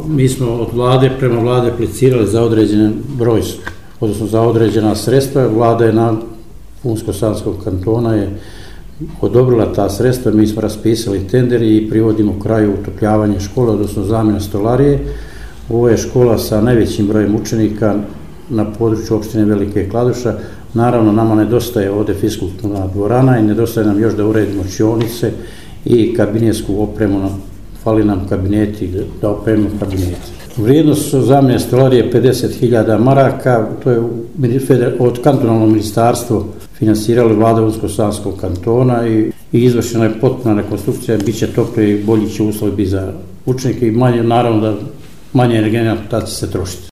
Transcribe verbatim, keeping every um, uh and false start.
Mi smo od vlade prema vlade aplicirali za određen broj, odnosno za određena sredstva. Vlada je na Unsko-Sanskog kantona je odobrila ta sredstva, mi smo raspisali tender i privodimo kraju utopljavanje škole, odnosno zamjena stolarije. Ovo je škola sa najvećim brojem učenika na području opštine Velike Kladuša. Naravno, nama nedostaje ovde fiskulturna dvorana i nedostaje nam još da uredimo učionice i kabinetsku opremu. Fali nam kabineti, da opremimo kabineti. Vrijednost zamjene stolarije je pedeset hiljada maraka, to je od kantonalnog ministarstva finansirali vlada Unsko-Sanskog kantona i izvršena je potpuna rekonstrukcija, bit će toplije i bolji će uslovi biti za učenike i manje, naravno da manje energenata će se trošiti.